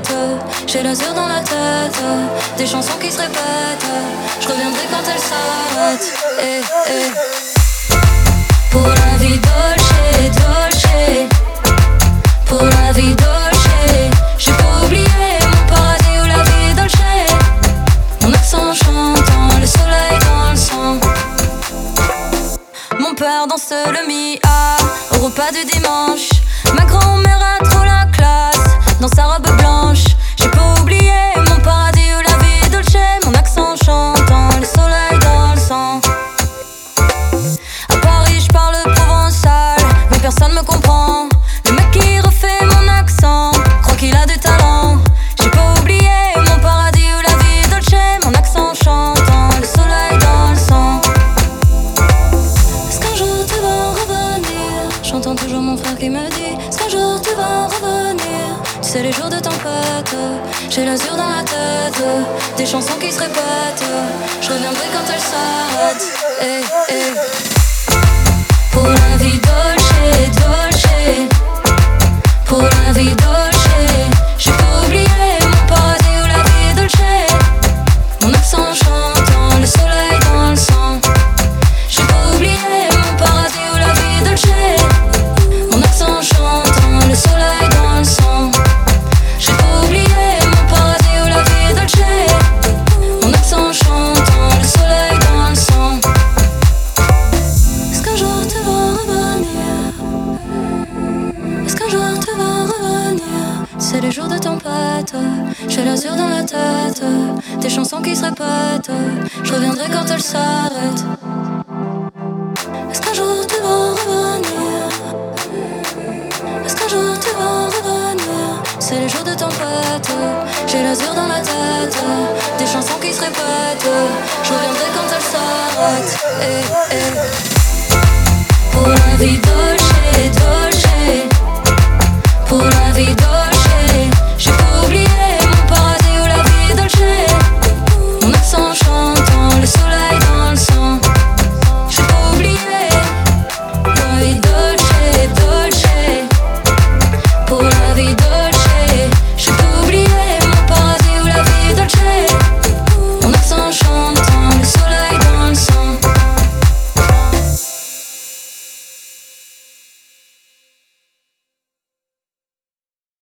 tempête. J'ai l'azur dans la tête, des chansons qui se répètent. Je reviendrai quand elles s'arrêtent. Pour la vie dolce, dolce. Pour la vie dolce. J'ai pas oublié mon paradis où la vie est dolce. Mon accent chantant, le soleil dans le sang. Mon père danse le mi-a au repas du dimanche. Ma grand-mère a trop la classe dans sa robe blanche. J'ai pas oublié mon paradis où la vie est dolce. Mon accent chantant, le soleil dans le sang. À Paris je parle provençal, mais personne me comprend. Le mec qui refait mon accent croit qu'il a du talent. J'ai pas oublié mon paradis où la vie est dolce. Mon accent chantant, le soleil dans le sang. Est-ce qu'un jour tu vas revenir? J'entends toujours mon frère qui me dit: est-ce qu'un jour tu vas revenir? Tu sais les jours de tempête, j'ai l'azur dans la tête, des chansons qui se répètent. Je reviendrai quand elles s'arrêtent. Pour la vie dolce, dolce. Pour la vie dolce. J'ai pas oublié mon paradis où la vie est dolce. Mon accent chantant, le soleil dans le sang. J'ai pas oublié mon paradis où la vie est dolce. Mon accent chantant, le soleil dans le sang. J'ai pas oublié mon paradis où la vie est dolce. Mon accent chantant, le soleil dans le sang. Est-ce qu'un jour tu vas revenir? Est-ce qu'un jour tu vas revenir? C'est les jours de tempête, j'ai l'azur dans la tête, des chansons qui se répètent. Je reviendrai quand elles s'arrêtent. Est-ce qu'un jour tu vas revenir? Est-ce qu'un jour tu vas revenir? C'est les jours de tempête, j'ai l'azur dans la tête, des chansons qui se répètent. Je reviendrai quand elles s'arrêtent. Pour la vie dolce, dolce. Pour la vie dolce.